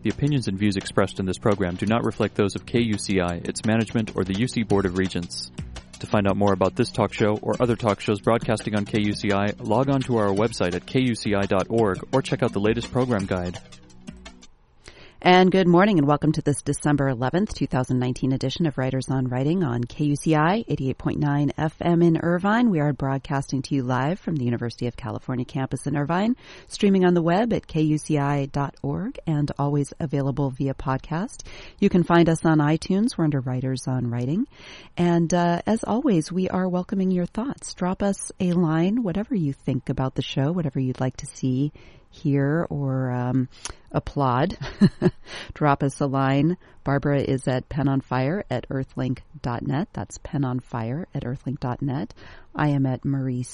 The opinions and views expressed in this program do not reflect those of KUCI, its management, or the UC Board of Regents. To find out more about this talk show or other talk shows broadcasting on KUCI, log on to our website at kuci.org or check out the latest program guide. And good morning and welcome to this December 11th, 2019 edition of Writers on Writing on KUCI 88.9 FM in Irvine. We are broadcasting to you live from the University of California campus in Irvine, streaming on the web at kuci.org and always available via podcast. You can find us on iTunes. We're under Writers on Writing. And as always, we are welcoming your thoughts. Drop us a line, whatever you think about the show, whatever you'd like to see, hear, or applaud. Drop us a line. Barbara is at penonfire@earthlink.net. That's penonfire@earthlink.net. I am at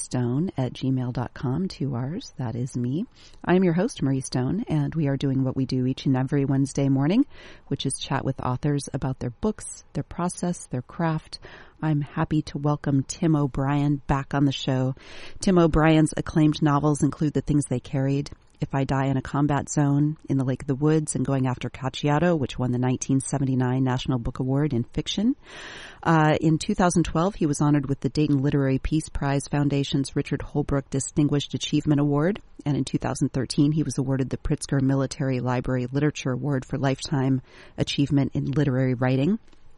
mariestone@gmail.com, 2 R's. That is me. I am your host, Marie Stone, and we are doing what we do each and every Wednesday morning, which is chat with authors about their books, their process, their craft. I'm happy to welcome Tim O'Brien back on the show. Tim O'Brien's acclaimed novels include The Things They Carried, If I Die in a Combat Zone, In the Lake of the Woods, and Going After Cacciato, which won the 1979 National Book Award in Fiction. In 2012, he was honored with the Dayton Literary Peace Prize Foundation's Richard Holbrooke Distinguished Achievement Award. And in 2013, he was awarded the Pritzker Military Library Literature Award for Lifetime Achievement in Literary Writing.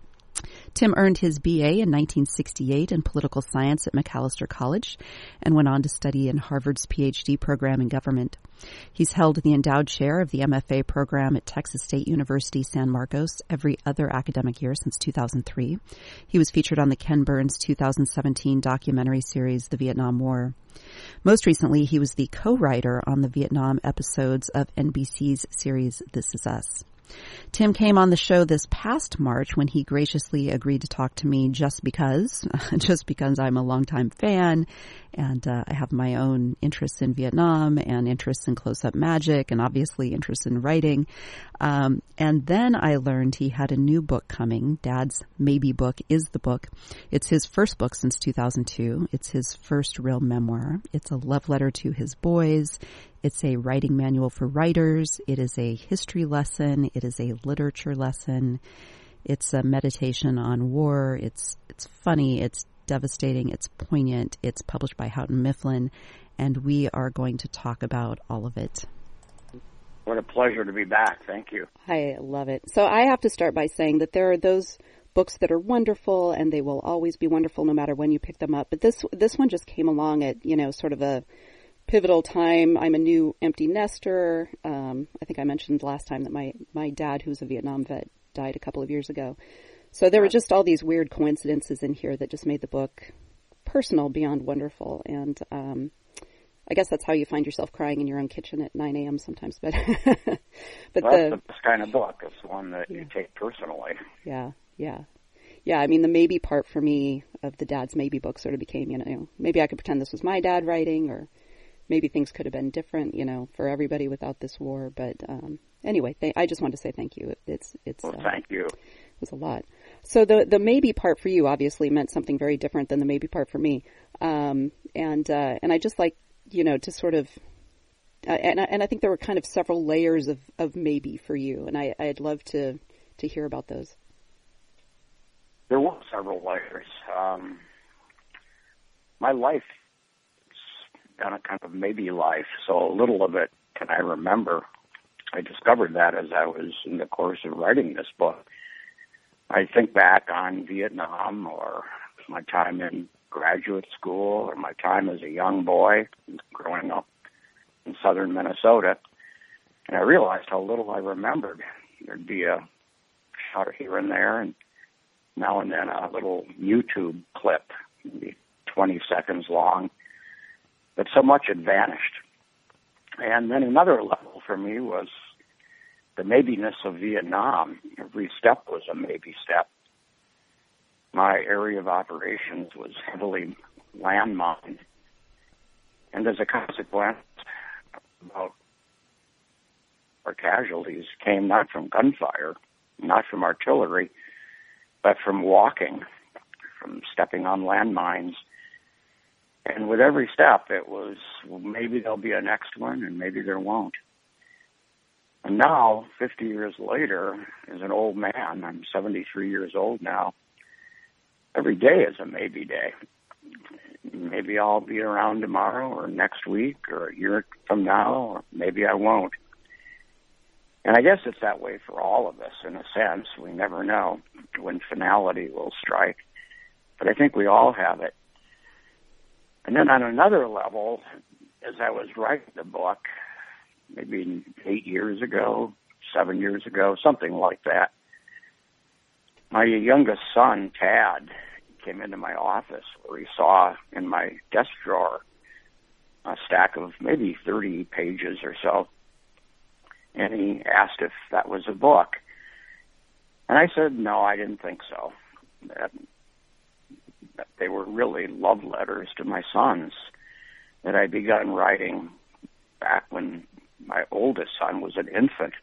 Tim earned his BA in 1968 in political science at Macalester College and went on to study in Harvard's PhD program in government. He's held the endowed chair of the MFA program at Texas State University San Marcos every other academic year since 2003. He was featured on the Ken Burns 2017 documentary series, The Vietnam War. Most recently, he was the co-writer on the Vietnam episodes of NBC's series This Is Us. Tim came on the show this past March when he graciously agreed to talk to me just because I'm a longtime fan and I have my own interests in Vietnam and interests in close-up magic and obviously interests in writing. And then I learned he had a new book coming. Dad's Maybe Book is the book. It's his first book since 2002. It's his first real memoir. It's a love letter to his boys. It's a writing manual for writers. It is a history lesson. It is a literature lesson. It's a meditation on war. It's funny. It's devastating. It's poignant. It's published by Houghton Mifflin. And we are going to talk about all of it. What a pleasure to be back. Thank you. I love it. So I have to start by saying that there are those books that are wonderful and they will always be wonderful no matter when you pick them up. But this one just came along at, sort of a pivotal time. I'm a new empty nester. I think I mentioned last time that my dad, who's a Vietnam vet, died a couple of years ago. So there were just all these weird coincidences in here that just made the book personal beyond wonderful. And I guess that's how you find yourself crying in your own kitchen at 9 a.m. sometimes. But that's the best kind of book. It's one that you take personally. Yeah. I mean, the maybe part for me of the Dad's Maybe book sort of became, maybe I could pretend this was my dad writing, or maybe things could have been different, for everybody without this war. But anyway, I just wanted to say thank you. Well, thank you. It was a lot. So the maybe part for you obviously meant something very different than the maybe part for me. And I just like, to sort of, and I think there were kind of several layers of maybe for you, and I'd love to hear about those. There were several layers. My life on a kind of maybe life, so a little of it can I remember. I discovered that as I was in the course of writing this book. I think back on Vietnam or my time in graduate school or my time as a young boy growing up in southern Minnesota, and I realized how little I remembered. There'd be a shot here and there, and now and then a little YouTube clip, maybe 20 seconds long, but so much had vanished. And then another level for me was the maybiness of Vietnam. Every step was a maybe step. My area of operations was heavily landmined. And as a consequence, about our casualties came not from gunfire, not from artillery, but from walking, from stepping on landmines. And with every step, it was, well, maybe there'll be a next one, and maybe there won't. And now, 50 years later, as an old man, I'm 73 years old now, every day is a maybe day. Maybe I'll be around tomorrow or next week or a year from now, or maybe I won't. And I guess it's that way for all of us, in a sense. We never know when finality will strike. But I think we all have it. And then on another level, as I was writing the book, maybe 8 years ago, 7 years ago, something like that, my youngest son, Tad, came into my office where he saw in my desk drawer a stack of maybe 30 pages or so. And he asked if that was a book. And I said, no, I didn't think so. That they were really love letters to my sons that I'd begun writing back when my oldest son was an infant.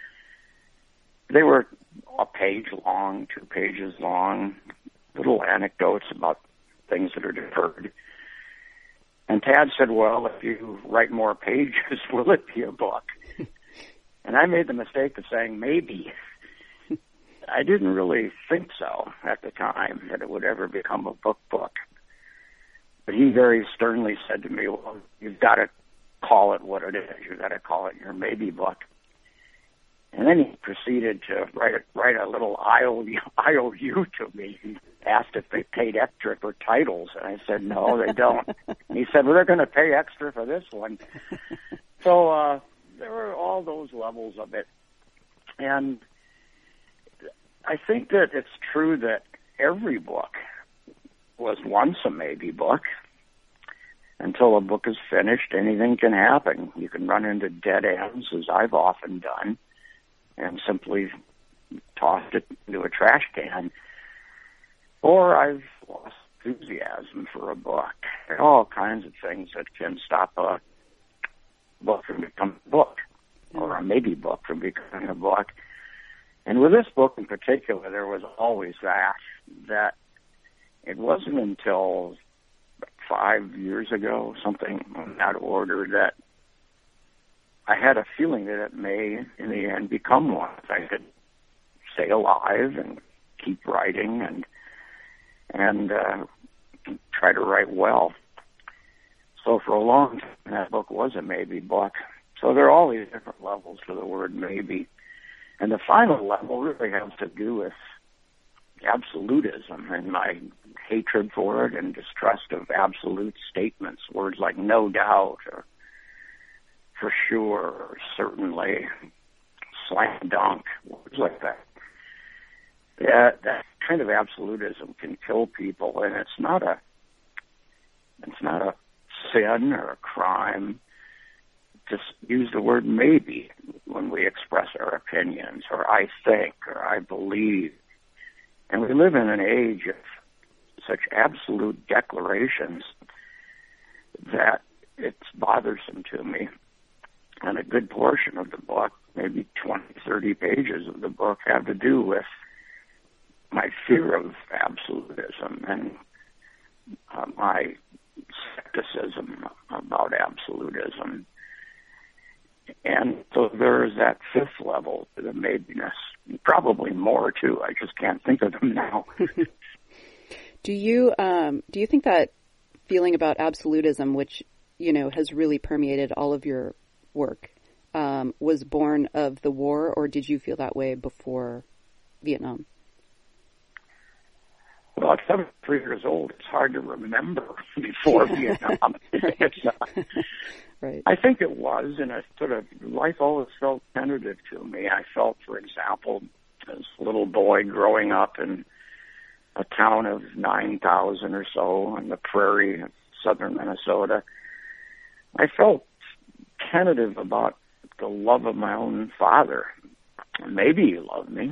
They were a page long, 2 pages long, little anecdotes about things that are deferred. And Tad said, well, if you write more pages, will it be a book? And I made the mistake of saying maybe. I didn't really think so at the time that it would ever become a book. But he very sternly said to me, well, you've got to call it what it is. You've got to call it your maybe book. And then he proceeded to write a little IOU to me. He asked if they paid extra for titles. And I said, no, they don't. And he said, well, they're going to pay extra for this one. So there were all those levels of it. And I think that it's true that every book was once a maybe book. Until a book is finished, anything can happen. You can run into dead ends, as I've often done, and simply tossed it into a trash can. Or I've lost enthusiasm for a book. There are all kinds of things that can stop a book from becoming a book, or a maybe book from becoming a book. And with this book in particular, there was always that it wasn't until 5 years ago, something in that order, that I had a feeling that it may, in the end, become one. If I could stay alive and keep writing and try to write well. So for a long time, that book was a maybe book. So there are all these different levels to the word maybe. And the final level really has to do with absolutism and my hatred for it and distrust of absolute statements, words like no doubt or for sure or certainly, slam dunk, words like that. That kind of absolutism can kill people, and it's not a sin or a crime to use the word maybe when we express our opinions, or I think, or I believe. And we live in an age of such absolute declarations that it's bothersome to me. And a good portion of the book, maybe 20, 30 pages of the book, have to do with my fear of absolutism and my skepticism about absolutism. And so there is that fifth level to the maybiness. Probably more, too. I just can't think of them now. Do you think that feeling about absolutism, which, has really permeated all of your work, was born of the war, or did you feel that way before Vietnam? Well, at 73 years old, it's hard to remember before Vietnam. Right. I think it was, and life always felt tentative to me. I felt, for example, as a little boy growing up in a town of 9,000 or so on the prairie of southern Minnesota, I felt tentative about the love of my own father. Maybe he loved me.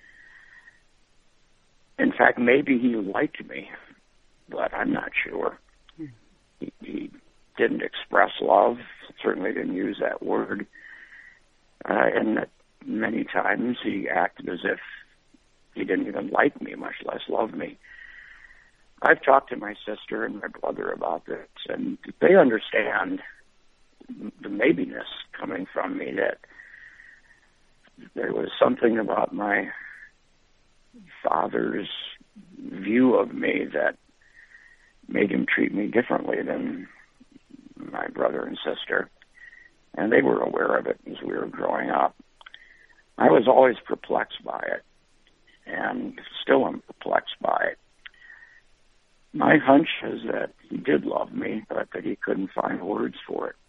In fact, maybe he liked me, but I'm not sure. He didn't express love, certainly didn't use that word, and that many times he acted as if he didn't even like me, much less love me. I've talked to my sister and my brother about this, and they understand the maybiness coming from me, that there was something about my father's view of me that made him treat me differently than my brother and sister. And they were aware of it as we were growing up. I was always perplexed by it, and still am perplexed by it. My hunch is that he did love me, but that he couldn't find words for it.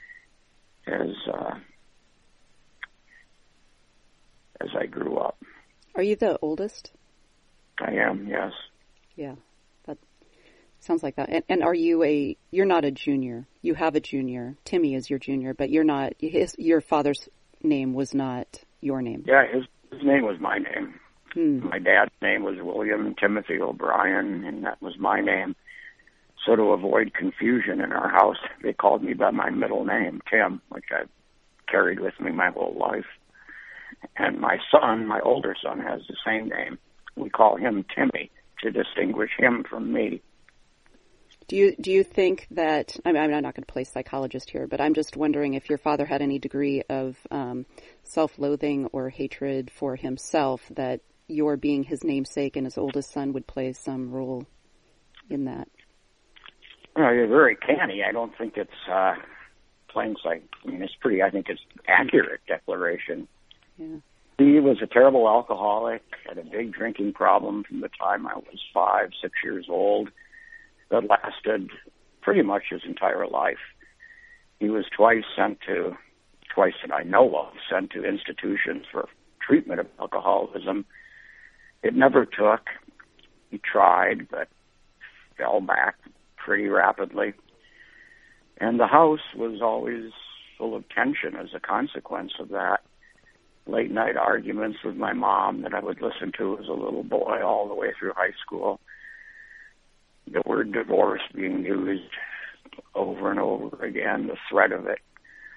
As I grew up. Are you the oldest? I am, yes. Yeah, that sounds like that. And are you're not a junior. You have a junior. Timmy is your junior, but you're not, your father's name was not your name. Yeah, his name was my name. My dad's name was William Timothy O'Brien, and that was my name. So to avoid confusion in our house, they called me by my middle name, Tim, which I've carried with me my whole life. And my son, my older son, has the same name. We call him Timmy to distinguish him from me. Do you think that, I'm not going to play psychologist here, but I'm just wondering if your father had any degree of self-loathing or hatred for himself, that your being his namesake and his oldest son would play some role in that? Well, you're very canny. I don't think it's plain sight. I mean, I think it's accurate declaration. Yeah. He was a terrible alcoholic, had a big drinking problem from the time I was 5, 6 years old that lasted pretty much his entire life. He was twice that I know of, sent to institutions for treatment of alcoholism. It never took. He tried, but fell back pretty rapidly. And the house was always full of tension as a consequence of that. Late night arguments with my mom that I would listen to as a little boy all the way through high school. The word divorce being used over and over again, the threat of it.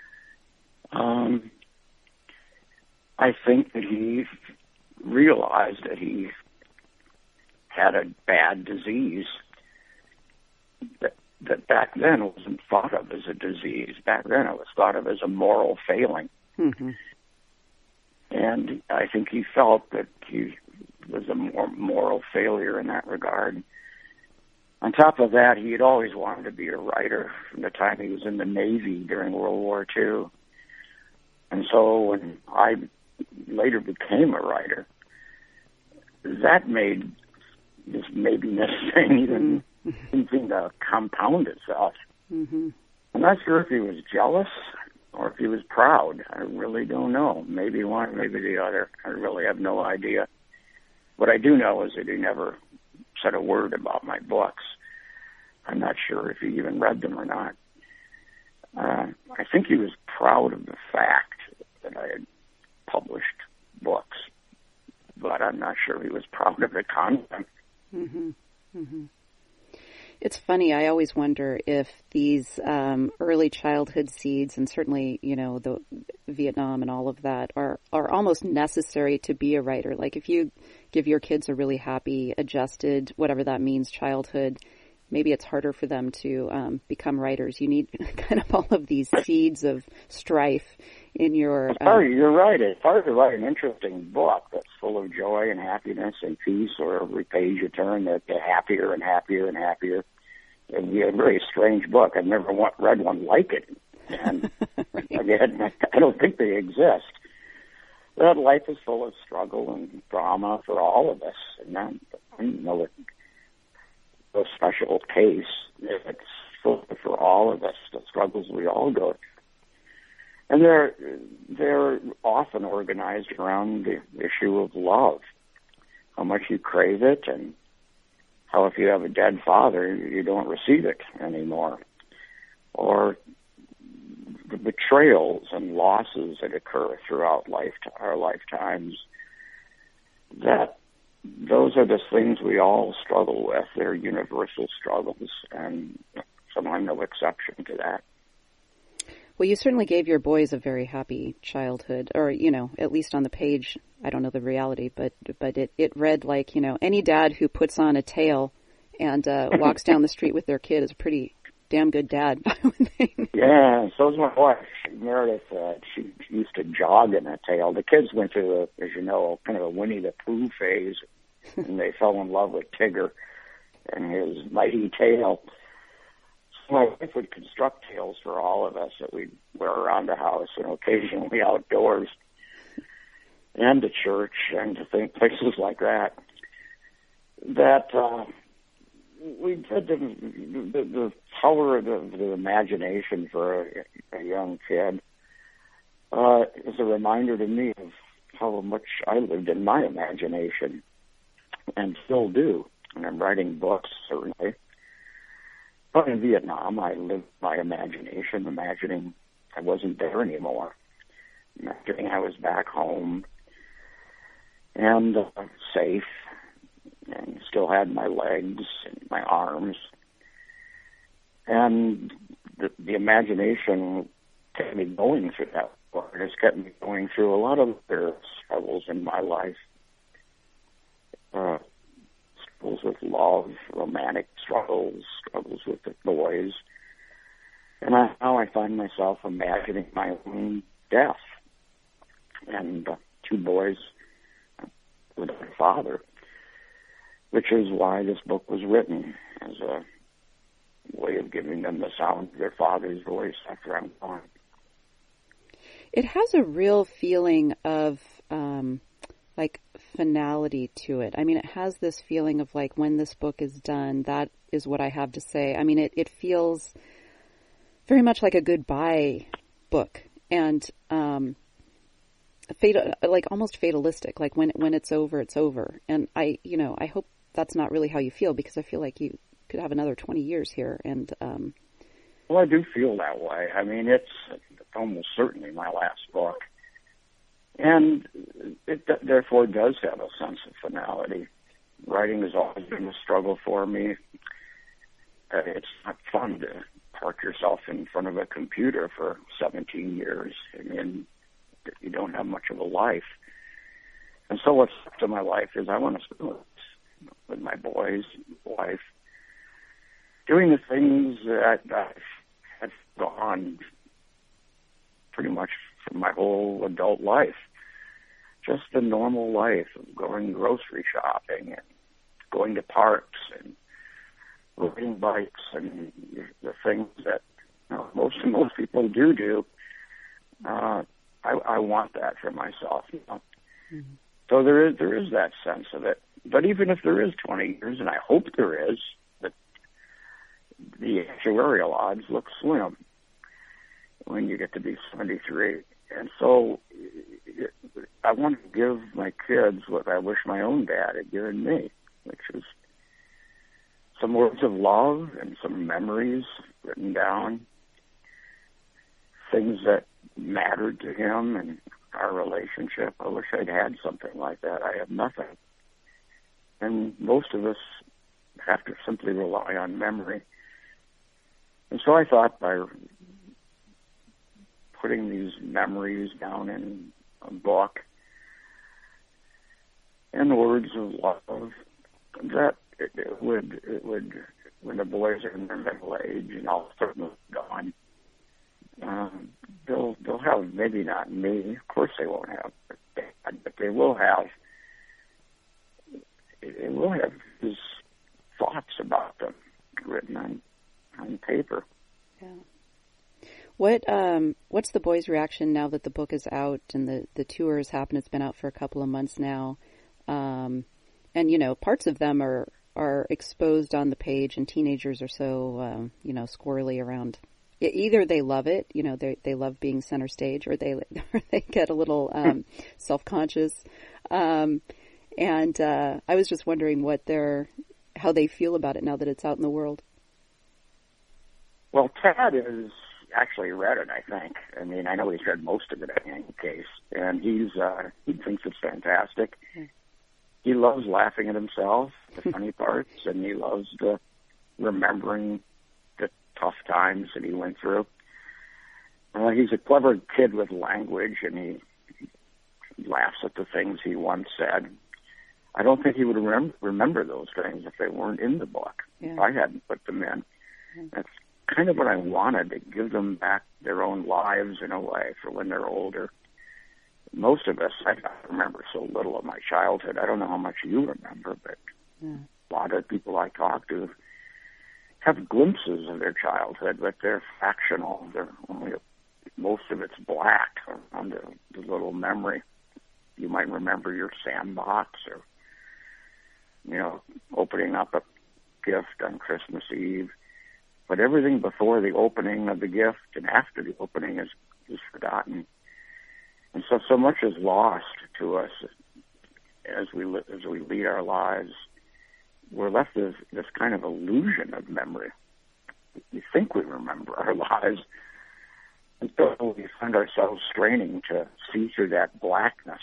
I think that he realized that he had a bad disease that back then wasn't thought of as a disease. Back then it was thought of as a moral failing. Mm-hmm. And I think he felt that he was a more moral failure in that regard. On top of that, he had always wanted to be a writer from the time he was in the Navy during World War II. And so when I later became a writer, that made this maybe-ness thing even seem to compound itself. Mm-hmm. I'm not sure if he was jealous or if he was proud. I really don't know. Maybe one, maybe the other. I really have no idea. What I do know is that he never said a word about my books. I'm not sure if he even read them or not. I think he was proud of the fact that I had published books, but I'm not sure he was proud of the content. Mm-hmm. Mm-hmm. It's funny. I always wonder if these early childhood seeds, and certainly, the Vietnam and all of that, are almost necessary to be a writer. Like if you give your kids a really happy, adjusted, whatever that means, childhood, maybe it's harder for them to become writers. You need kind of all of these seeds of strife in your... You're right. It's hard to write an interesting book that's full of joy and happiness and peace, or every page you turn, that get happier and happier and happier. It'd be a very strange book. I've never read one like it. And right. Again, I don't think they exist. But life is full of struggle and drama for all of us. And I don't know it a special case. It's full for all of us, the struggles we all go through. And they're often organized around the issue of love, how much you crave it, and how if you have a dead father, you don't receive it anymore. Or the betrayals and losses that occur throughout our lifetimes, that those are the things we all struggle with. They're universal struggles, and so I'm no exception to that. Well, you certainly gave your boys a very happy childhood, or, at least on the page, I don't know the reality, but it read like, any dad who puts on a tail and walks down the street with their kid is a pretty damn good dad, I would think. Yeah, so's my wife, Meredith. She used to jog in a tail. The kids went through, as you know, kind of a Winnie the Pooh phase, and they fell in love with Tigger and his mighty tail. So my wife would construct tails for all of us that we'd wear around the house and occasionally outdoors and to church and to places like that. We did the power of the imagination for a young kid is a reminder to me of how much I lived in my imagination and still do. And I'm writing books, certainly. But in Vietnam, I lived my imagination, imagining I wasn't there anymore, imagining I was back home and safe, and still had my legs and my arms. And the imagination kept me going through that part. It has kept me going through a lot of other struggles in my life. Struggles with love, romantic struggles with the boys. And now I find myself imagining my own death. And 2 boys with my father, which is why this book was written, as a way of giving them the sound of their father's voice after I'm gone. It has a real feeling of, like, finality to it. I mean, it has this feeling of, like, when this book is done, that is what I have to say. I mean, it feels very much like a goodbye book, and like almost fatalistic, like when it's over, it's over. And I hope that's not really how you feel, because I feel like you could have another 20 years here. And well, I do feel that way. I mean, it's almost certainly my last book, and it therefore does have a sense of finality. Writing has always been a struggle for me. It's not fun to park yourself in front of a computer for 17 years. I mean, you don't have much of a life. And so what's left of my life is I want to spend with my boys, wife, doing the things that I've gone pretty much for my whole adult life. Just the normal life of going grocery shopping and going to parks and riding bikes and the things that most people do. I want that for myself. Mm-hmm. So there is that sense of it. But even if there is 20 years, and I hope there is, that the actuarial odds look slim when you get to be 73. And so I want to give my kids what I wish my own dad had given me, which is some words of love and some memories written down, things that mattered to him and our relationship. I wish I'd had something like that. I have nothing. And most of us have to simply rely on memory. And so I thought by putting these memories down in a book and words of love, that it would, when the boys are in their middle age and all certainly gone, they'll have, maybe not me, of course they won't have, but they will have his thoughts about them written on paper. Yeah. What's the boys' reaction now that the book is out and the tour has happened? It's been out for a couple of months now, and parts of them are exposed on the page, and teenagers are so squirrely around. Either they love it, they love being center stage, or they get a little self-conscious. And I was just wondering how they feel about it now that it's out in the world. Well, Tad is actually read it, I think. I mean, I know he's read most of it in any case, and he thinks it's fantastic. Mm. He loves laughing at himself, the funny parts, and he loves remembering the tough times that he went through. He's a clever kid with language, and he laughs at the things he once said. I don't think he would remember those things if they weren't in the book. Yeah. If I hadn't put them in. kind of what I wanted, to give them back their own lives in a way for when they're older. Most of us, I remember so little of my childhood. I don't know how much you remember, but a lot of people I talk to have glimpses of their childhood, but they're fractional. They're only, most of it's black on the little memory. You might remember your sandbox, or, you know, opening up a gift on Christmas Eve. But everything before the opening of the gift and after the opening is forgotten. And so much is lost to us as we lead our lives. We're left with this kind of illusion of memory. We think we remember our lives, and so we find ourselves straining to see through that blackness.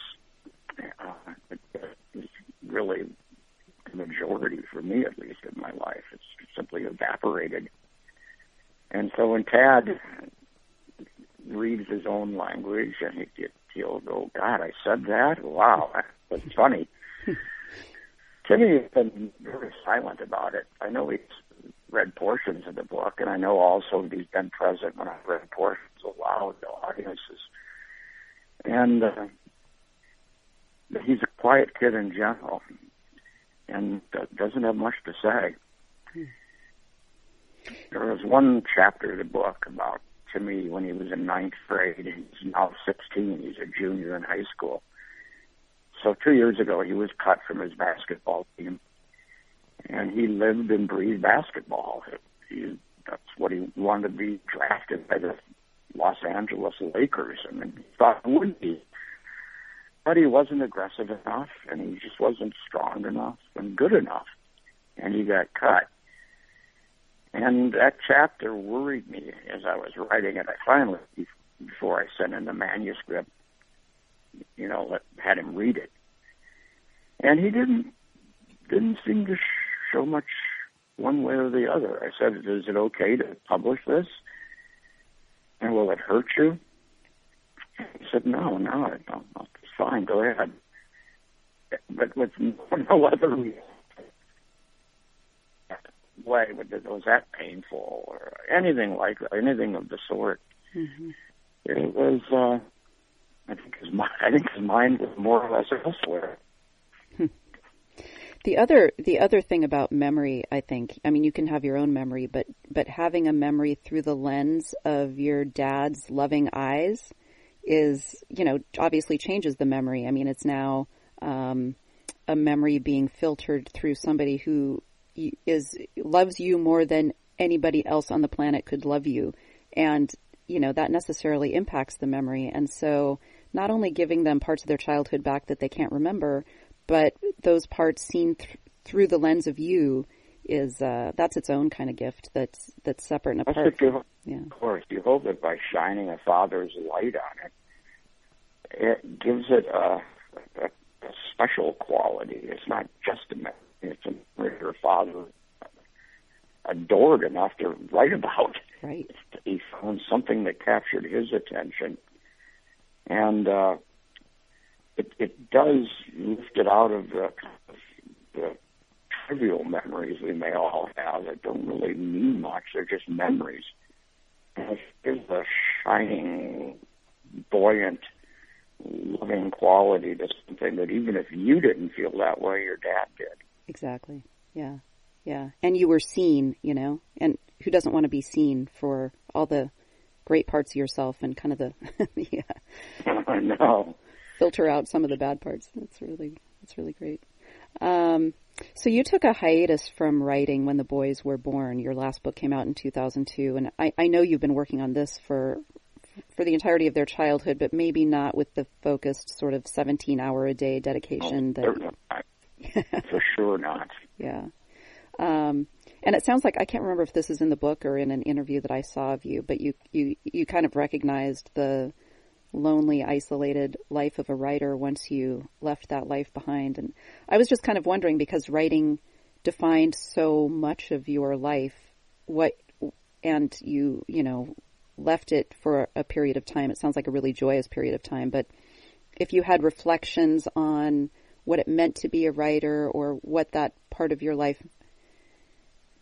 It's really the majority, for me at least, in my life. It's simply evaporated. And so when Tad reads his own language, and he'll go, God, I said that? Wow, that's funny. Timmy has been very silent about it. I know he's read portions of the book, and I know also he's been present when I've read portions aloud to audiences. And he's a quiet kid in general, and doesn't have much to say. There was one chapter of the book about Timmy when he was in 9th grade. He's now 16. He's a junior in high school. So 2 years ago, he was cut from his basketball team, and he lived and breathed basketball. That's what he wanted to be drafted by the Los Angeles Lakers, and he thought he would be. But he wasn't aggressive enough, and he just wasn't strong enough and good enough, and he got cut. And that chapter worried me as I was writing it. I finally, before I sent in the manuscript, had him read it. And he didn't seem to show much one way or the other. I said, is it okay to publish this? And will it hurt you? He said, no, it's fine, go ahead. But with no other way, was that painful or anything like that, anything of the sort. Mm-hmm. It was, I think his mind was more or less elsewhere. The other thing about memory, I think, I mean, you can have your own memory, but having a memory through the lens of your dad's loving eyes is, obviously changes the memory. I mean, it's now a memory being filtered through somebody who loves you more than anybody else on the planet could love you. And, that necessarily impacts the memory. And so not only giving them parts of their childhood back that they can't remember, but those parts seen through the lens of you is that's its own kind of gift that's separate and apart. Of course, you hope that by shining a father's light on it, it gives it a special quality. It's not just a memory. It's a memory your father adored enough to write about. Right. He found something that captured his attention, and it does lift it out of the trivial memories we may all have that don't really mean much. They're just memories. And it gives a shining, buoyant, loving quality to something that even if you didn't feel that way, your dad did. Exactly. Yeah. Yeah. And you were seen, and who doesn't want to be seen for all the great parts of yourself and kind of the, I know. Filter out some of the bad parts. That's really great. So you took a hiatus from writing when the boys were born. Your last book came out in 2002, and I know you've been working on this for the entirety of their childhood, but maybe not with the focused sort of 17-hour-a-day dedication. For sure not. Yeah. And it sounds like, I can't remember if this is in the book or in an interview that I saw of you, but you kind of recognized the lonely, isolated life of a writer once you left that life behind. And I was just kind of wondering, because writing defined so much of your life, and you left it for a period of time. It sounds like a really joyous period of time, but if you had reflections on what it meant to be a writer or what that part of your life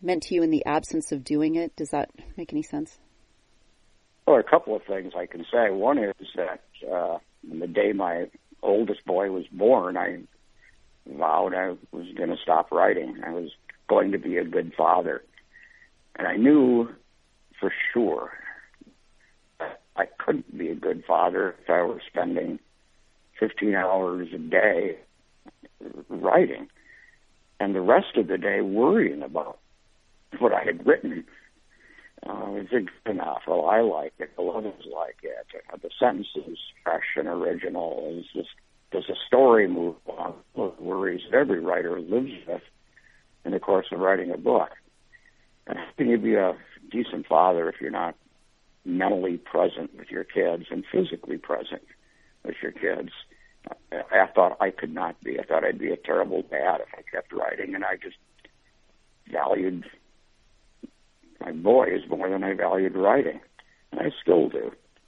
meant to you in the absence of doing it. Does that make any sense? Well, a couple of things I can say. One is that on the day my oldest boy was born, I vowed I was going to stop writing. I was going to be a good father. And I knew for sure that I couldn't be a good father if I were spending 15 hours a day writing and the rest of the day worrying about what I had written. Is it good enough? Well, I like it. The others like it. The sentence is fresh and original. Does the story move on? Those worries that every writer lives with in the course of writing a book. And how can you be a decent father if you're not mentally present with your kids and physically present with your kids? I thought I could not be. I thought I'd be a terrible dad if I kept writing, and I just valued my boys more than I valued writing, and I still do.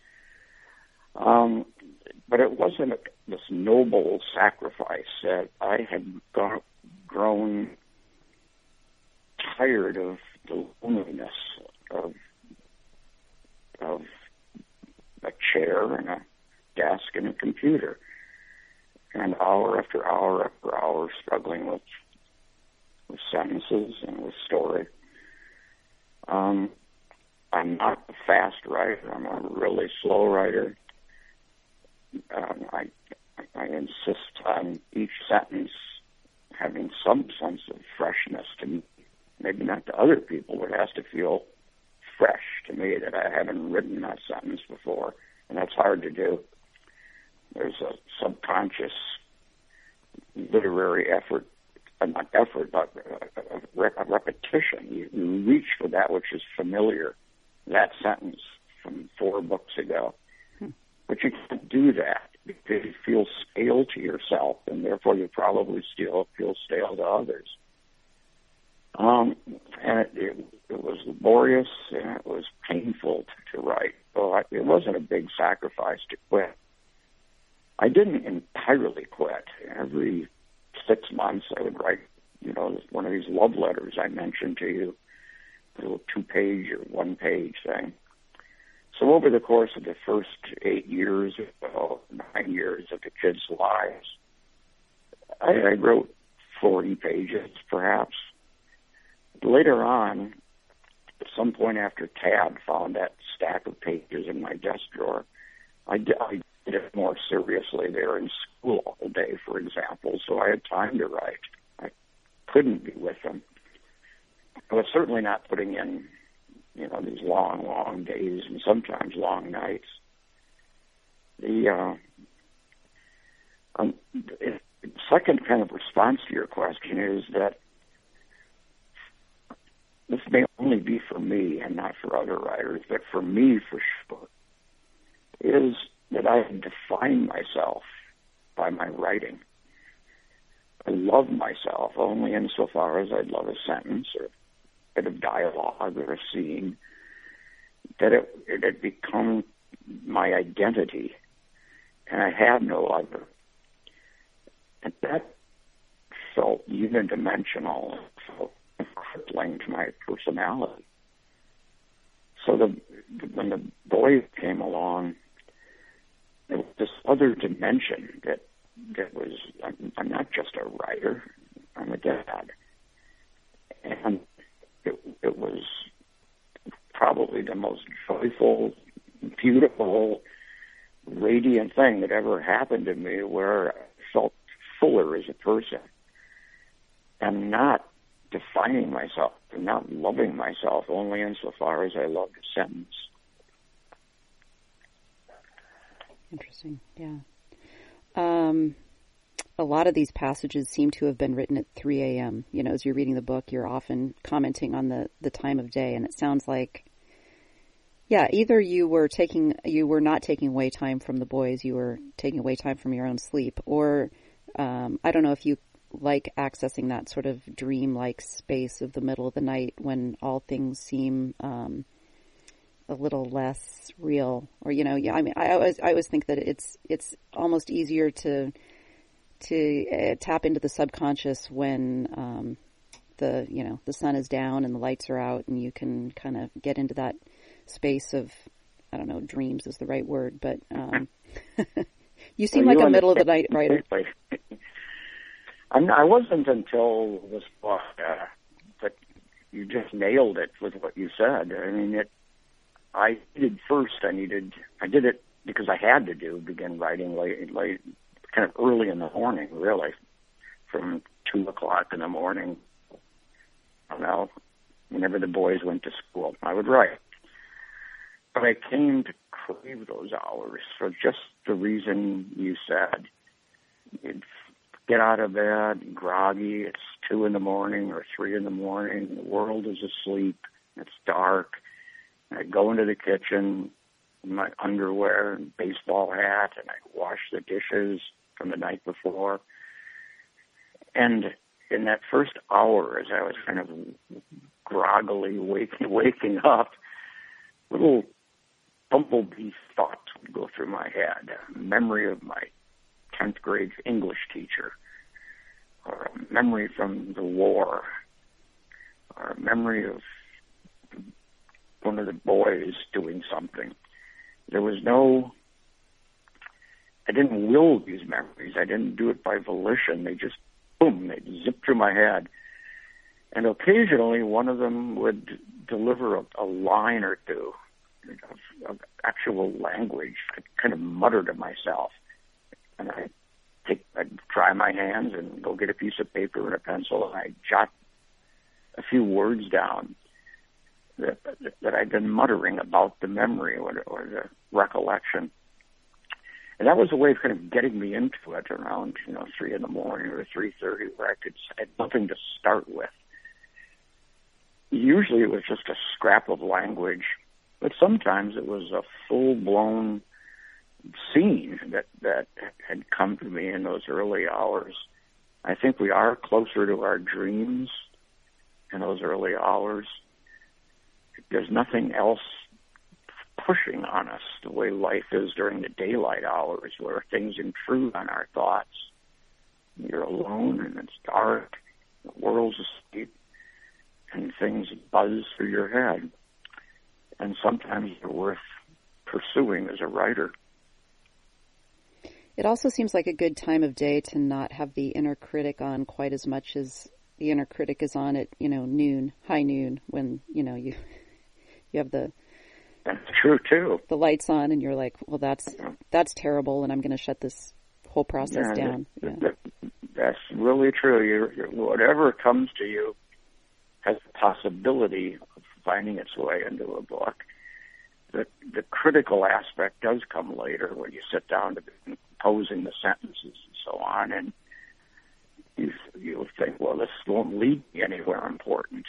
But it wasn't this noble sacrifice that I had grown tired of the loneliness of a chair and a desk and a computer, and hour after hour after hour struggling with sentences and with story. I'm not a fast writer. I'm a really slow writer. I insist on each sentence having some sense of freshness to me. Maybe not to other people, but it has to feel fresh to me that I haven't written that sentence before, and that's hard to do. There's a subconscious literary effort, not effort, but a repetition. You reach for that which is familiar, that sentence from 4 books ago. But you can't do that because you feel stale to yourself, and therefore you probably still feel stale to others. And it was laborious, and it was painful to write. So it wasn't a big sacrifice to quit. I didn't entirely quit. Every 6 months I would write, one of these love letters I mentioned to you, a little 2-page or 1-page thing. So over the course of the first 8 years or 9 years of the kids' lives, I wrote 40 pages, perhaps. Later on, at some point after Tad found that stack of pages in my desk drawer, I did it more seriously. They were in school all day, for example, so I had time to write. I couldn't be with them. I was certainly not putting in, these long, long days and sometimes long nights. The second kind of response to your question is that this may only be for me and not for other writers, but for me for sure, is that I have defined myself by my writing. I love myself only insofar as I love a sentence or a bit of dialogue or a scene, that it had become my identity, and I had no other. And that felt unidimensional, felt crippling to my personality. So when the boy came along, there was this other dimension that was, I'm not just a writer, I'm a dad. And it was probably the most joyful, beautiful, radiant thing that ever happened to me, where I felt fuller as a person and not defining myself and not loving myself only insofar as I loved a sentence. Interesting, yeah. A lot of these passages seem to have been written at 3 a.m. As you're reading the book, you're often commenting on the time of day, and it sounds like, either you were not taking away time from the boys, you were taking away time from your own sleep, or I don't know if you like accessing that sort of dream-like space of the middle of the night when all things seem a little less real, or I always think that it's almost easier to tap into the subconscious when the sun is down and the lights are out, and you can kind of get into that space of, I don't know, dreams is the right word, but you seem like a middle of the night writer. I wasn't until this book that you just nailed it with what you said. I mean, I did it because I had to begin writing late, kind of early in the morning, really, from 2 o'clock in the morning. Well, whenever the boys went to school, I would write. But I came to crave those hours for just the reason you said. You'd get out of bed, groggy, it's 2 in the morning or 3 in the morning, the world is asleep, it's dark. I'd go into the kitchen in my underwear and baseball hat, and I'd wash the dishes from the night before. And in that first hour, as I was kind of groggily waking up, little bumblebee thoughts would go through my head. A memory of my 10th grade English teacher, or a memory from the war, or a memory of one of the boys doing something. I didn't will these memories. I didn't do it by volition. They just, boom, they zipped through my head. And occasionally one of them would deliver a line or two of actual language. I'd kind of mutter to myself. And I'd dry my hands and go get a piece of paper and a pencil, and I'd jot a few words down that I'd been muttering about the memory or the recollection. And that was a way of kind of getting me into it around, 3 in the morning or 3:30, where I had nothing to start with. Usually it was just a scrap of language, but sometimes it was a full-blown scene that had come to me in those early hours. I think we are closer to our dreams in those early hours. There's nothing else pushing on us the way life is during the daylight hours, where things intrude on our thoughts. You're alone and it's dark, the world's asleep, and things buzz through your head. And sometimes they're worth pursuing as a writer. It also seems like a good time of day to not have the inner critic on quite as much as the inner critic is on at, noon, high noon, when, you have the... That's true, too. The lights on, and you're like, well, that's terrible, and I'm going to shut this whole process down. That's really true. Whatever comes to you has the possibility of finding its way into a book. The critical aspect does come later when you sit down to composing the sentences and so on, and you'll think, well, this won't lead me anywhere important,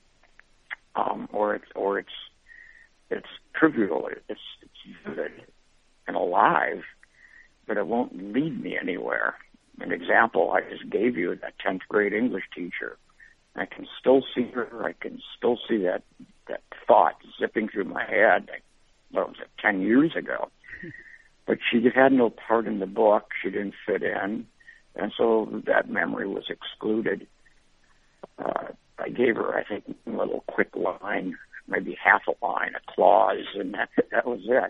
or it's trivial, it's vivid and alive, but it won't lead me anywhere. An example I just gave you, that 10th grade English teacher, I can still see her. I can still see that thought zipping through my head. What was it, 10 years ago? But she had no part in the book. She didn't fit in, and so that memory was excluded. I gave her, I think, a little quick line, maybe half a line, a clause, and that was it.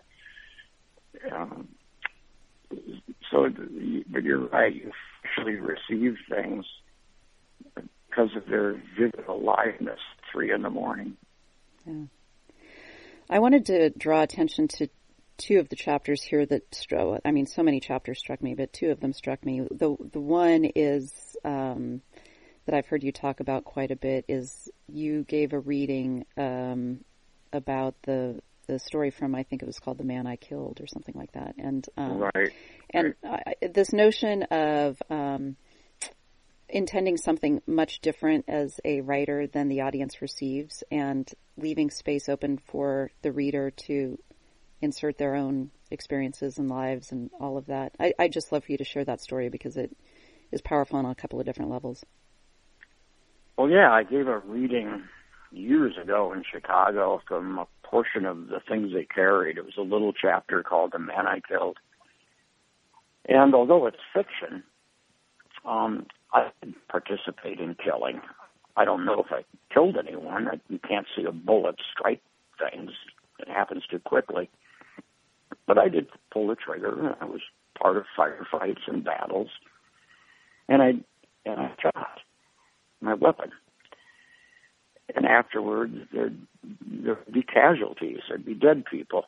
But you're right. You actually receive things because of their vivid aliveness at 3 in the morning. Yeah. I wanted to draw attention to 2 of the chapters here that so many chapters struck me, but 2 of them struck me. The one is that I've heard you talk about quite a bit is you gave a reading about the story from, I think it was called The Man I Killed or something like that. And right. And this notion of intending something much different as a writer than the audience receives, and leaving space open for the reader to insert their own experiences and lives and all of that. I'd just love for you to share that story because it is powerful on a couple of different levels. Well, yeah, I gave a reading years ago in Chicago from a portion of The Things They Carried. It was a little chapter called The Man I Killed. And although it's fiction, I didn't participate in killing. I don't know if I killed anyone. You can't see a bullet strike things. It happens too quickly. But I did pull the trigger. I was part of firefights and battles. And I shot my weapon. And afterwards, there'd be casualties. There'd be dead people.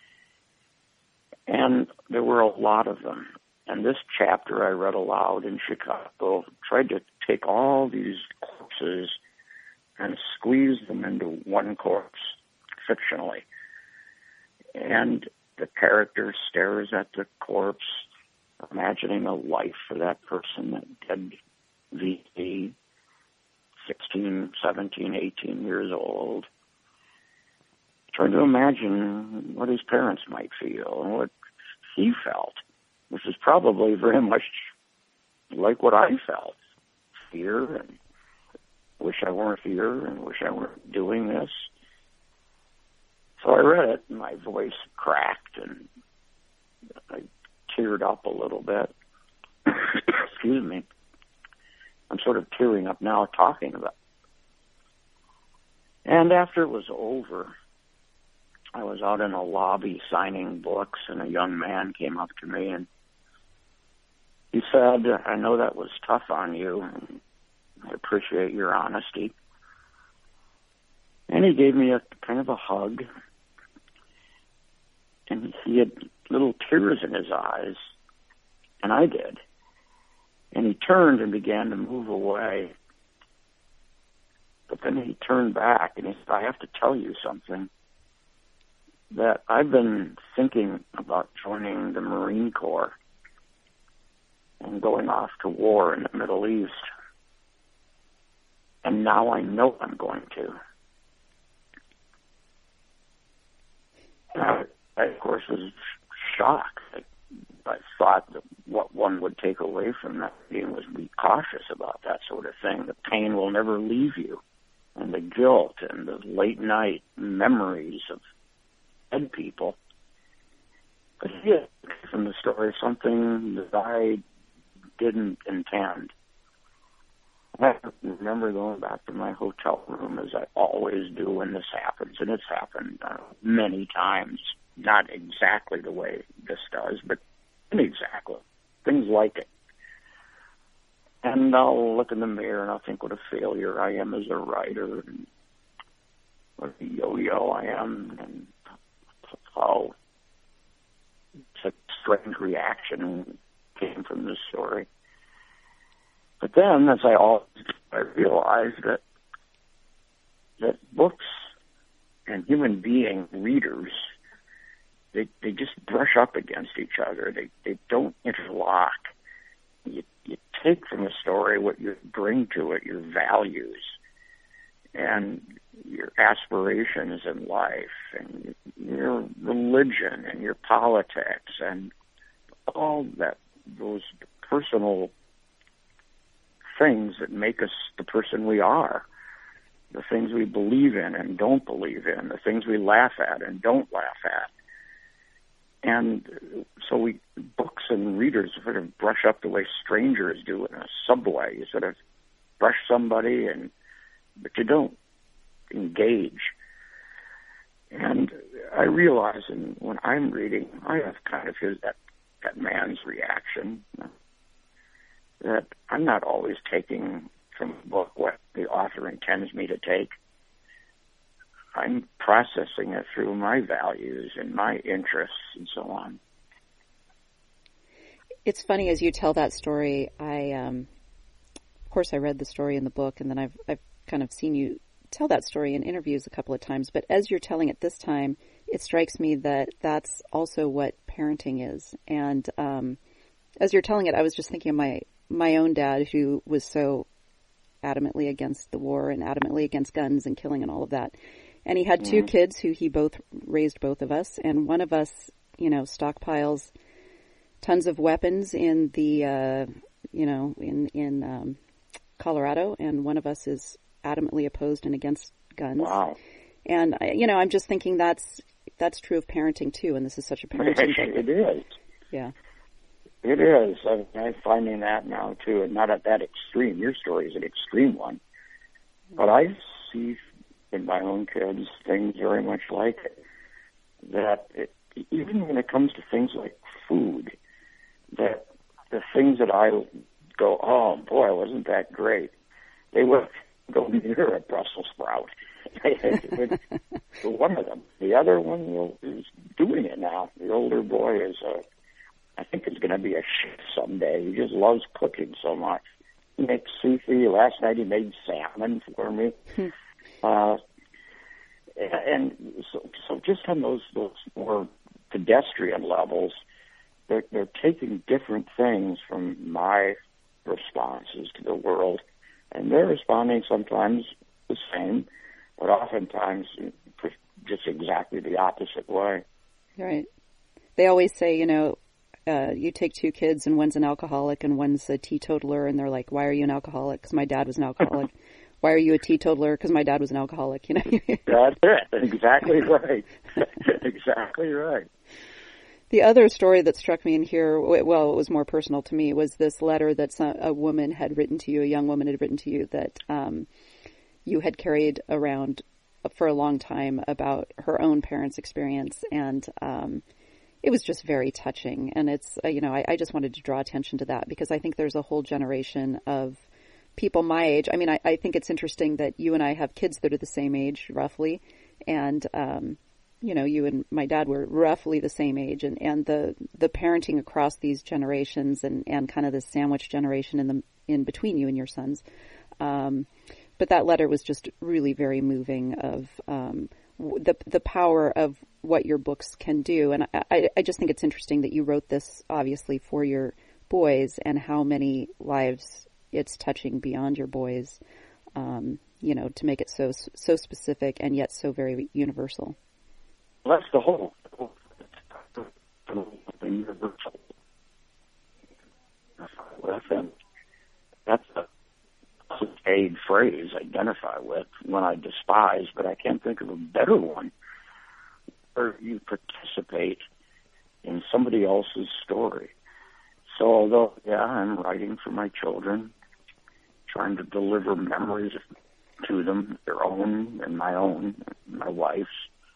And there were a lot of them. And this chapter I read aloud in Chicago tried to take all these corpses and squeeze them into one corpse, fictionally. And the character stares at the corpse, imagining a life for that person, that dead VP, 16, 17, 18 years old, trying to imagine what his parents might feel and what he felt, which is probably very much like what I felt. Fear, and wish I weren't here, and wish I weren't doing this. So I read it, and my voice cracked, and I teared up a little bit. Excuse me. I'm sort of tearing up now talking about it. And after it was over, I was out in a lobby signing books, and a young man came up to me, and he said, I know that was tough on you, and I appreciate your honesty. And he gave me a kind of a hug, and he had little tears in his eyes, and I did. And he turned and began to move away. But then he turned back, and he said, I have to tell you something, that I've been thinking about joining the Marine Corps and going off to war in the Middle East. And now I know I'm going to. And I of course, was shocked. I thought that what one would take away from that meeting was be cautious about that sort of thing. The pain will never leave you, and the guilt and the late night memories of dead people. But yeah, from the story, something that I didn't intend. I remember going back to my hotel room, as I always do when this happens, and it's happened many times, not exactly the way this does, but exactly things like it. And I'll look in the mirror and I'll think what a failure I am as a writer, and what a yo-yo I am, and how such strange reaction came from this story. But then, as I realized that books and human being readers, they just brush up against each other. They don't interlock. You take from a story what you bring to it, your values and your aspirations in life, and your religion and your politics, and all those personal things that make us the person we are, the things we believe in and don't believe in, the things we laugh at and don't laugh at. And so books and readers sort of brush up the way strangers do in a subway. You sort of brush somebody, but you don't engage. And I realize, when I'm reading, I have kind of that man's reaction, that I'm not always taking from a book what the author intends me to take. I'm processing it through my values and my interests and so on. It's funny, as you tell that story, of course I read the story in the book, and then I've kind of seen you tell that story in interviews a couple of times, but as you're telling it this time, it strikes me that that's also what parenting is. And as you're telling it, I was just thinking of my own dad, who was so adamantly against the war and adamantly against guns and killing and all of that. And he had two kids who he raised both of us, and one of us, stockpiles tons of weapons in the, in Colorado, and one of us is adamantly opposed and against guns. Wow. And, I'm just thinking that's true of parenting too, and this is such a parenting book. It is. Yeah. It is. I'm finding that now too, and not at that extreme. Your story is an extreme one. But I see in my own kids things very much like it. Even when it comes to things like food, that the things that I go, oh boy, wasn't that great? They would go near a Brussels sprout. One of them. The other one is doing it now. The older boy I think is going to be a chef someday. He just loves cooking so much. He makes sushi. Last night he made salmon for me. And so just on those more pedestrian levels, they're taking different things from my responses to the world, and they're responding sometimes the same, but oftentimes just exactly the opposite way. Right. They always say, you take two kids and one's an alcoholic and one's a teetotaler, and they're like, why are you an alcoholic? Because my dad was an alcoholic. Why are you a teetotaler? Because my dad was an alcoholic. That's it. Exactly right. Exactly right. The other story that struck me in here, well, it was more personal to me, was this letter that a woman had written to you, a young woman had written to you, that you had carried around for a long time about her own parents' experience. And it was just very touching. And it's, I just wanted to draw attention to that because I think there's a whole generation of people my age. I mean, I think it's interesting that you and I have kids that are the same age, roughly. And, you and my dad were roughly the same age, and the parenting across these generations and kind of the sandwich generation in between you and your sons. But that letter was just really very moving of the power of what your books can do. And I just think it's interesting that you wrote this obviously for your boys and how many lives it's touching beyond your boys, to make it so specific and yet so very universal. That's the whole universal. That's a paid phrase identify with, one I despise, but I can't think of a better one. Where you participate in somebody else's story. So although, I'm writing for my children, trying to deliver memories to them, their own and my own, and my wife's,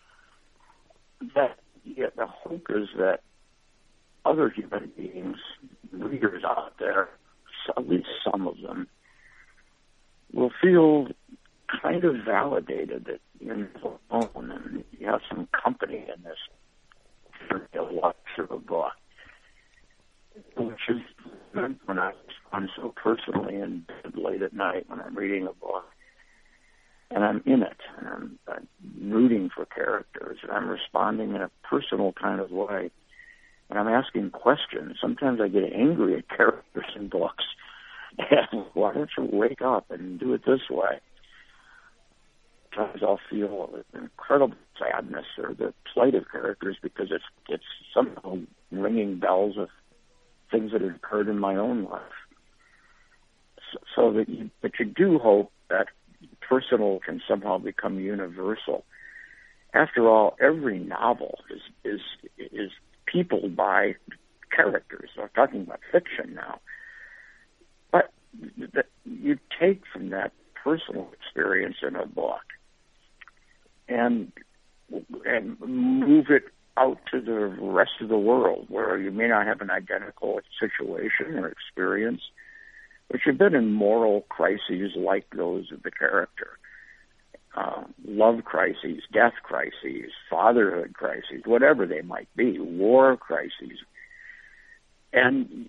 the hope is that other human beings, readers out there, at least some of them, will feel kind of validated that you're not alone and you have some company in this lecture book, which is when I respond so personally and late at night when I'm reading a book. And I'm in it, and I'm rooting for characters, and I'm responding in a personal kind of way, and I'm asking questions. Sometimes I get angry at characters in books. And why don't you wake up and do it this way? Sometimes I'll feel incredible sadness or the plight of characters because it's somehow ringing bells of things that have occurred in my own life. So that you do hope that personal can somehow become universal. After all, every novel is peopled by characters. I'm talking about fiction now. But you take from that personal experience in a book and move it out to the rest of the world where you may not have an identical situation or experience, but you've been in moral crises like those of the character. Love crises, death crises, fatherhood crises, whatever they might be, war crises. And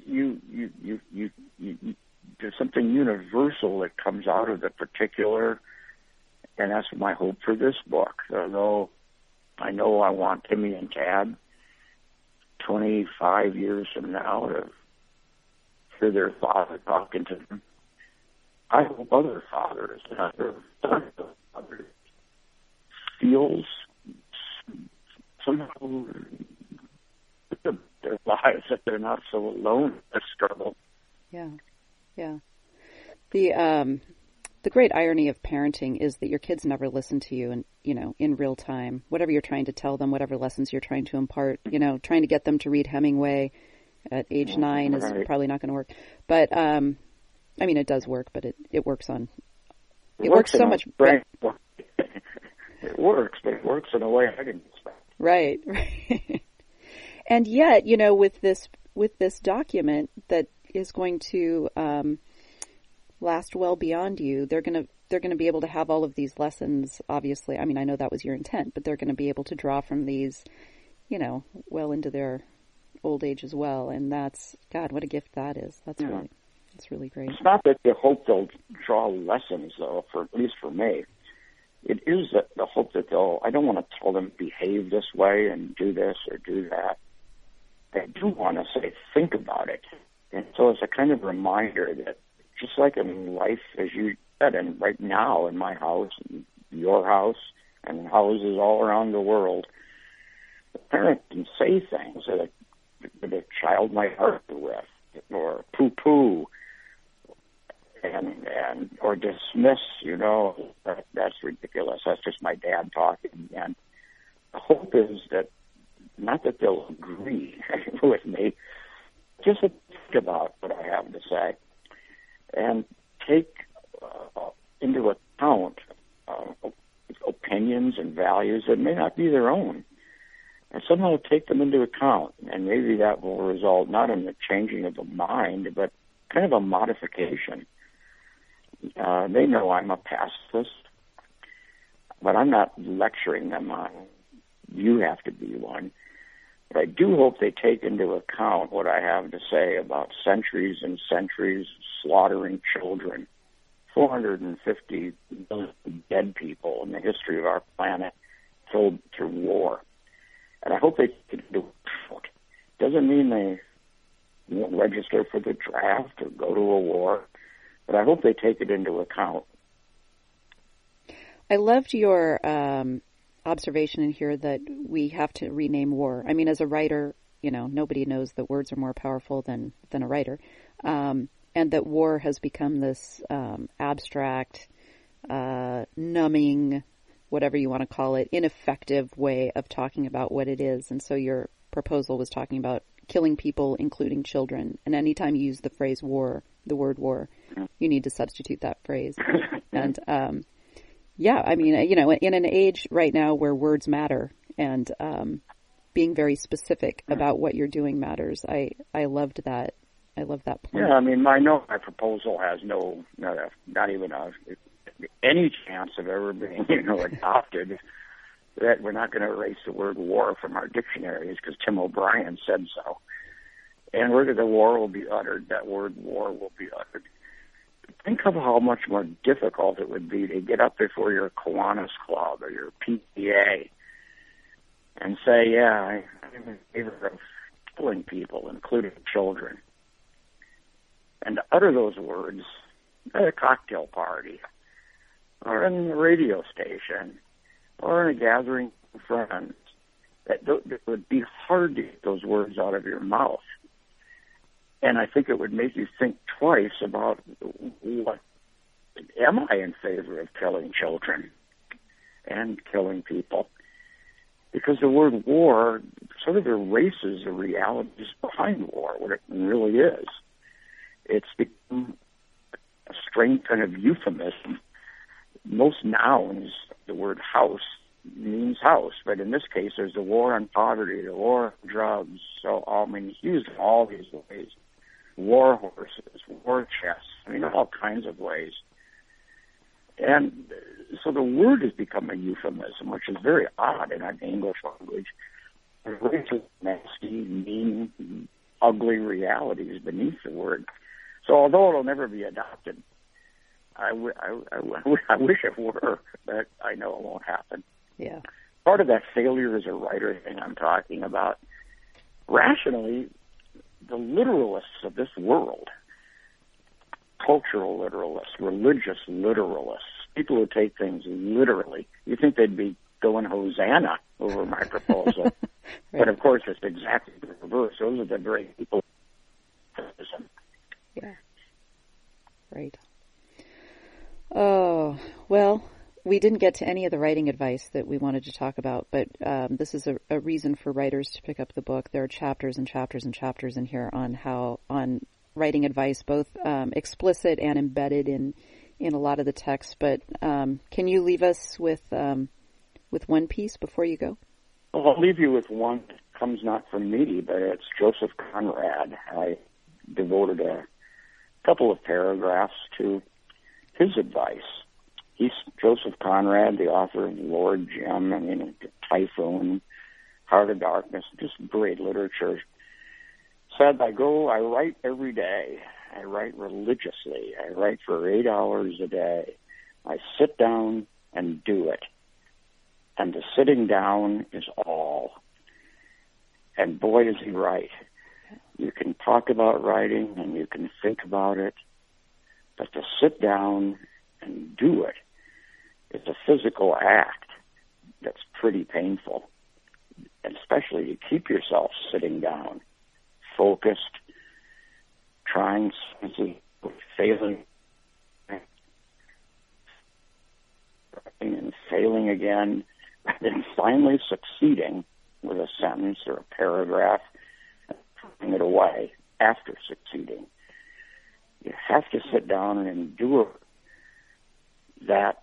there's something universal that comes out of the particular, and that's my hope for this book. Although I know I want Timmy and Tad 25 years from now to hear their father talking to them. I hope other fathers and other fathers feels somehow their lives that they're not so alone in this struggle. Yeah. The great irony of parenting is that your kids never listen to you in real time. Whatever you're trying to tell them, whatever lessons you're trying to impart, trying to get them to read Hemingway at age 9 is probably not going to work. But, it does work, but it works on It works so much better. It works, but it works in a way I didn't expect. Right. And yet, with this document that is going to last well beyond you, they're going to be able to have all of these lessons. Obviously, I mean, I know that was your intent, but they're going to be able to draw from these, well into their old age as well. And that's, God, what a gift that is. That's really great. It's not that you hope they'll draw lessons, though, at least for me. It is the hope that I don't want to tell them behave this way and do this or do that. I do want to say, think about it. And so it's a kind of reminder that just like in life, as you said, and right now in my house, and your house, and houses all around the world, the parent can say things that a child might argue with, or poo-poo, and or dismiss, that's ridiculous. That's just my dad talking. And the hope is that, not that they'll agree with me, just to think about what I have to say and take into account opinions and values that may not be their own, and somehow take them into account. And maybe that will result not in the changing of the mind, but kind of a modification. They know I'm a pacifist, but I'm not lecturing them on you have to be one. But I do hope they take into account what I have to say about centuries and centuries slaughtering children, 450 million dead people in the history of our planet killed through war. And I hope they take it into account. Doesn't mean they won't register for the draft or go to a war, but I hope they take it into account. I loved your observation in here that we have to rename war. I mean, as a writer, nobody knows that words are more powerful than a writer, and that war has become this abstract, numbing, whatever you want to call it, ineffective way of talking about what it is. And so your proposal was talking about killing people, including children. And anytime you use the phrase war, the word war, you need to substitute that phrase. And I mean, in an age right now where words matter and being very specific about what you're doing matters, I loved that. I love that point. Yeah, I mean, my proposal has not even any chance of ever being, adopted. That we're not going to erase the word war from our dictionaries because Tim O'Brien said so. And where the war will be uttered, that word war will be uttered. Think of how much more difficult it would be to get up before your Kiwanis Club or your PTA and say, I'm in favor of killing people, including children. And to utter those words at a cocktail party or in the radio station or in a gathering of friends, it would be hard to get those words out of your mouth. And I think it would make you think twice about am I in favor of killing children and killing people? Because the word war sort of erases the realities behind war, what it really is. It's become a strange kind of euphemism. Most nouns, the word house means house, but in this case, there's the war on poverty, the war on drugs. So, it's used in all these ways. War horses, war chests, all kinds of ways. And so the word has become a euphemism, which is very odd in our English language. There's really nasty, mean, ugly realities beneath the word. So although it'll never be adopted, I wish it were, but I know it won't happen. Yeah. Part of that failure as a writer thing I'm talking about, rationally, the literalists of this world, cultural literalists, religious literalists, people who take things literally, you think they'd be going Hosanna over my proposal. Right. But of course, it's exactly the reverse. Those are the very people. Yeah. Right. Oh, well, we didn't get to any of the writing advice that we wanted to talk about, but this is a reason for writers to pick up the book. There are chapters and chapters and chapters in here on writing advice, both explicit and embedded in a lot of the text, but can you leave us with one piece before you go? Well, I'll leave you with one that comes not from me, but it's Joseph Conrad. I devoted a couple of paragraphs to his advice. He's Joseph Conrad, the author of Lord Jim, Typhoon, Heart of Darkness, just great literature. Said, I write every day. I write religiously. I write for 8 hours a day. I sit down and do it. And the sitting down is all. And boy, is he right. You can talk about writing and you can think about it, but to sit down and do it is a physical act that's pretty painful, and especially to keep yourself sitting down, focused, trying sentences, failing, and failing again, and then finally succeeding with a sentence or a paragraph and putting it away after succeeding. You have to sit down and endure that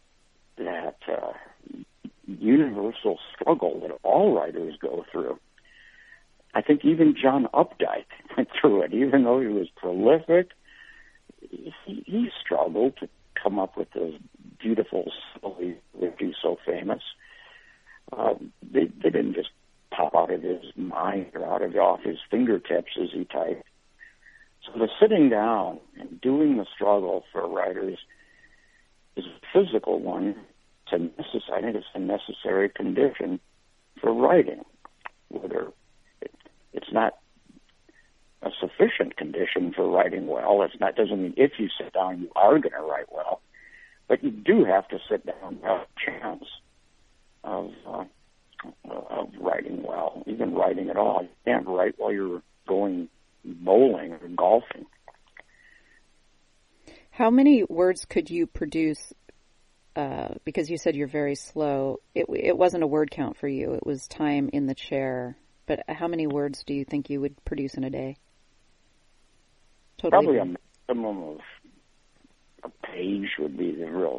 universal struggle that all writers go through. I think even John Updike went through it. Even though he was prolific, he struggled to come up with those beautiful stories that he's so famous. They didn't just pop out of his mind or off his fingertips as he typed. So the sitting down and doing the struggle for writers is a physical one. I think it's a necessary condition for writing. Whether it's not a sufficient condition for writing well, doesn't mean if you sit down you are going to write well, but you do have to sit down and have a chance of writing well, even writing at all. You can't write while you're going bowling or golfing. How many words could you produce? Because you said you're very slow. It wasn't a word count for you. It was time in the chair. But how many words do you think you would produce in a day? Probably a maximum of a page would be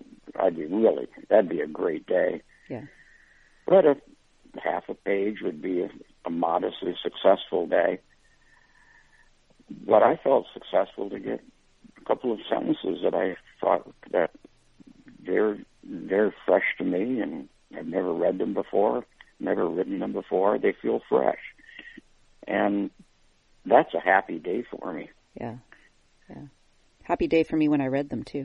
that'd be a great day. Yeah. But half a page would be a modestly successful day. But I felt successful to get a couple of sentences that I thought that they're fresh to me, and I've never read them before, never written them before. They feel fresh. And that's a happy day for me. Yeah. Happy day for me when I read them, too.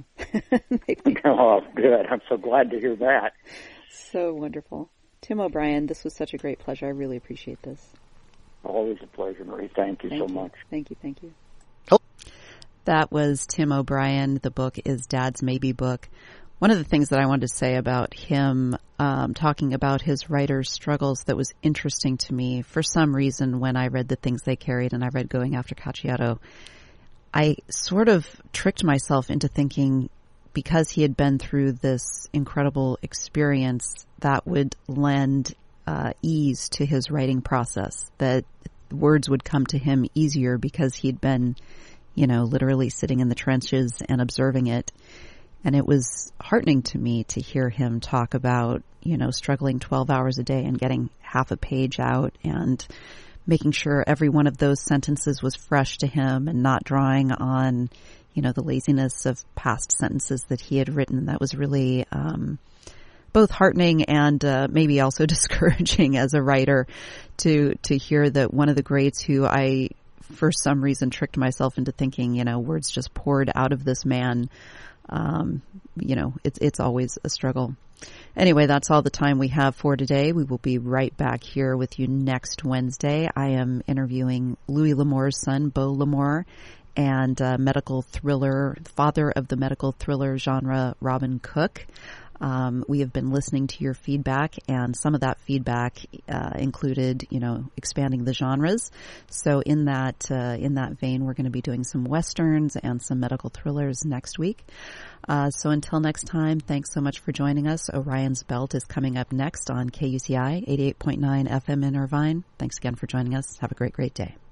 Oh, good. I'm so glad to hear that. So wonderful. Tim O'Brien, this was such a great pleasure. I really appreciate this. Always a pleasure, Marie. Thank you so much. Thank you. Oh. That was Tim O'Brien. The book is Dad's Maybe Book. One of the things that I wanted to say about him, talking about his writer's struggles that was interesting to me, for some reason when I read The Things They Carried and I read Going After Cacciato, I sort of tricked myself into thinking because he had been through this incredible experience that would lend ease to his writing process, that words would come to him easier because he'd been, literally sitting in the trenches and observing it. And it was heartening to me to hear him talk about, struggling 12 hours a day and getting half a page out and making sure every one of those sentences was fresh to him and not drawing on, the laziness of past sentences that he had written. That was really both heartening and maybe also discouraging as a writer to hear that one of the greats who I, for some reason, tricked myself into thinking, words just poured out of this man. It's always a struggle. Anyway, that's all the time we have for today. We will be right back here with you next Wednesday. I am interviewing Louis L'Amour's son, Beau L'Amour, and medical thriller, father of the medical thriller genre, Robin Cook. We have been listening to your feedback, and some of that feedback included, expanding the genres. So in that vein, we're going to be doing some westerns and some medical thrillers next week. So until next time, thanks so much for joining us. Orion's Belt is coming up next on KUCI 88.9 FM in Irvine. Thanks again for joining us. Have a great, great day.